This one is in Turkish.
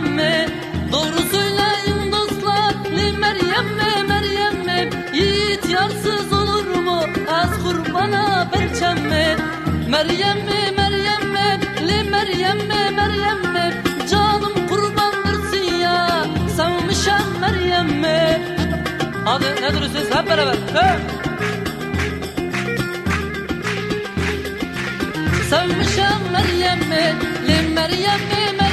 mi? Doğru söyleyin dostlar, li Meryem mi, Meryem mi? Yiğit yarsız olur mu, az kurbana berçem mi? Meryem mi, Meryem mi, li Meryem mi, Meryem mi? Canım kurbandırsın ya, sevmişem Meryem mi? Hadi ne duruyorsunuz hep beraber? He? Sevmişem Meryem mi, li Meryem mi?